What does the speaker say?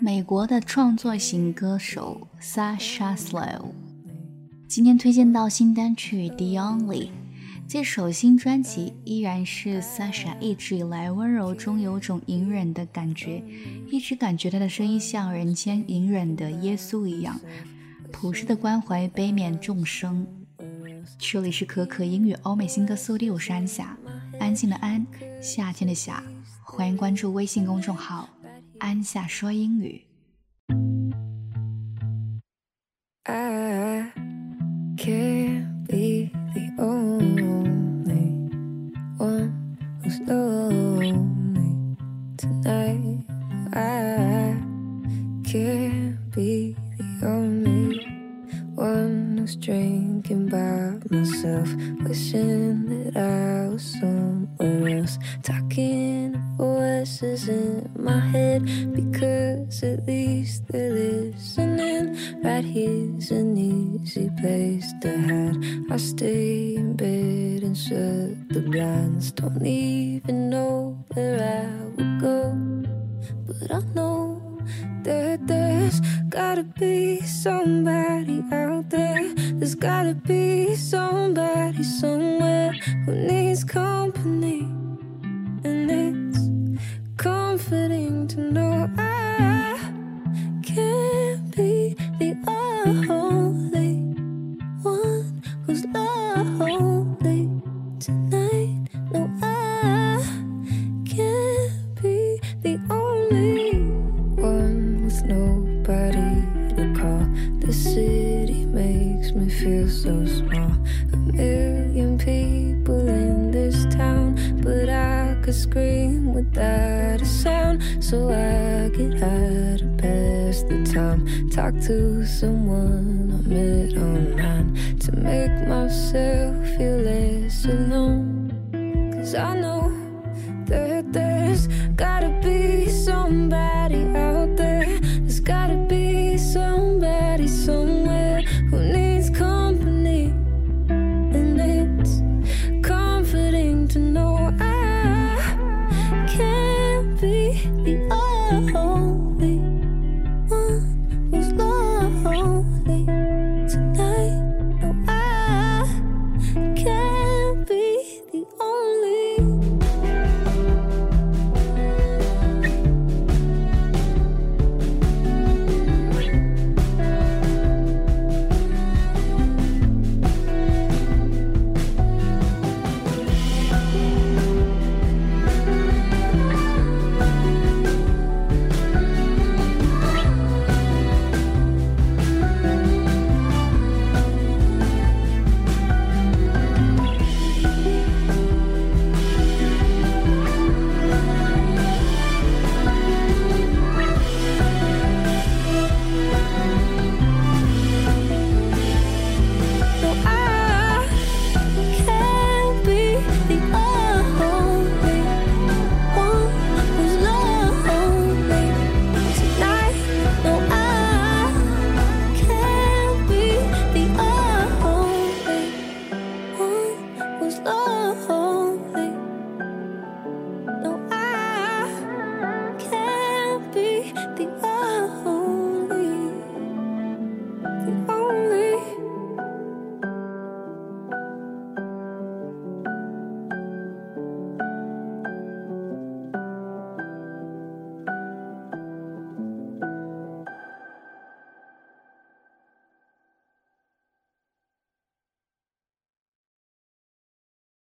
美国的创作型歌手 Sasha Slow 今天推荐到新单曲 The Only。 这首新专辑依然是 Sasha 一直以来温柔中有种隐忍的感觉，一直感觉他的声音像人间隐忍的耶稣一样，朴实的关怀悲悯众生。这里是可可英语欧美新歌速递，我是安夏，安静的安，夏天的夏，欢迎关注微信公众号安夏说英语。 I can't be the only one who's lonely tonight. I can't be the only one who's drinking by myself, wishing that I was somewhere else, talking to voices in my head, because at least they're listening. Right here's an easy place to hide. I stay in bed and shut the blinds, don't even know where I would go, but I know that there's gotta be somebody out there. There's gotta be somebody somewhere who needs company, and it's comforting to know I can't be the only one who's lonely tonight. No, I can't be the only one with nobody to call. The city makes me feel so small. A million people in this town, but I could scream without a sound. So I get high to pass the time, talk to someone I met online, to make myself feel less alone. 'Cause I know that there's got